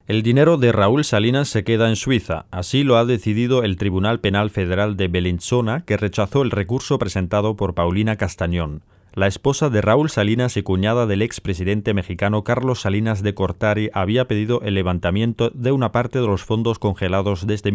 El dinero de Raúl Salinas se queda en Suiza. Así lo ha decidido el Tribunal Penal Federal de Bellinzona, que rechazó el recurso presentado por Paulina Castañón, la esposa de Raúl Salinas y cuñada del expresidente mexicano Carlos Salinas de Gortari. Había pedido el levantamiento de una parte de los fondos congelados desde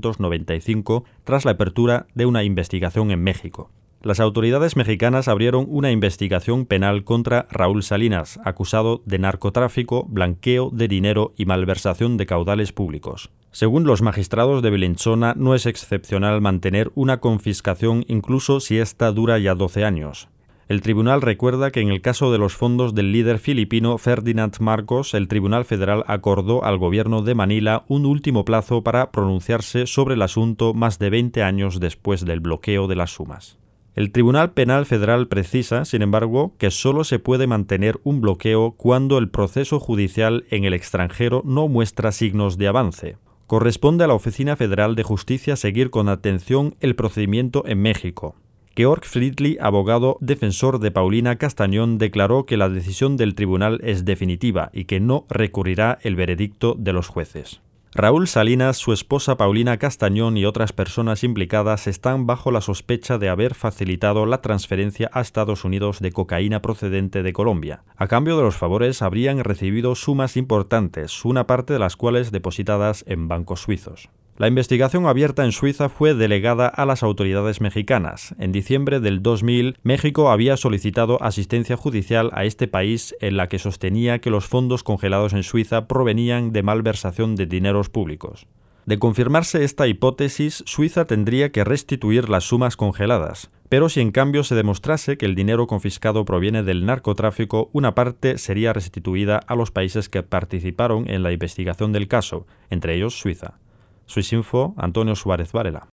1995 tras la apertura de una investigación en México. Las autoridades mexicanas abrieron una investigación penal contra Raúl Salinas, acusado de narcotráfico, blanqueo de dinero y malversación de caudales públicos. Según los magistrados de Bellinzona, no es excepcional mantener una confiscación incluso si esta dura ya 12 años. El tribunal recuerda que en el caso de los fondos del líder filipino Ferdinand Marcos, el Tribunal Federal acordó al gobierno de Manila un último plazo para pronunciarse sobre el asunto más de 20 años después del bloqueo de las sumas. El Tribunal Penal Federal precisa, sin embargo, que solo se puede mantener un bloqueo cuando el proceso judicial en el extranjero no muestra signos de avance. Corresponde a la Oficina Federal de Justicia seguir con atención el procedimiento en México. Georg Friedli, abogado defensor de Paulina Castañón, declaró que la decisión del tribunal es definitiva y que no recurrirá el veredicto de los jueces. Raúl Salinas, su esposa Paulina Castañón y otras personas implicadas están bajo la sospecha de haber facilitado la transferencia a Estados Unidos de cocaína procedente de Colombia. A cambio de los favores habrían recibido sumas importantes, una parte de las cuales depositadas en bancos suizos. La investigación abierta en Suiza fue delegada a las autoridades mexicanas. En diciembre del 2000, México había solicitado asistencia judicial a este país en la que sostenía que los fondos congelados en Suiza provenían de malversación de dineros públicos. De confirmarse esta hipótesis, Suiza tendría que restituir las sumas congeladas. Pero si en cambio se demostrase que el dinero confiscado proviene del narcotráfico, una parte sería restituida a los países que participaron en la investigación del caso, entre ellos Suiza. Swissinfo, Antonio Suárez Varela.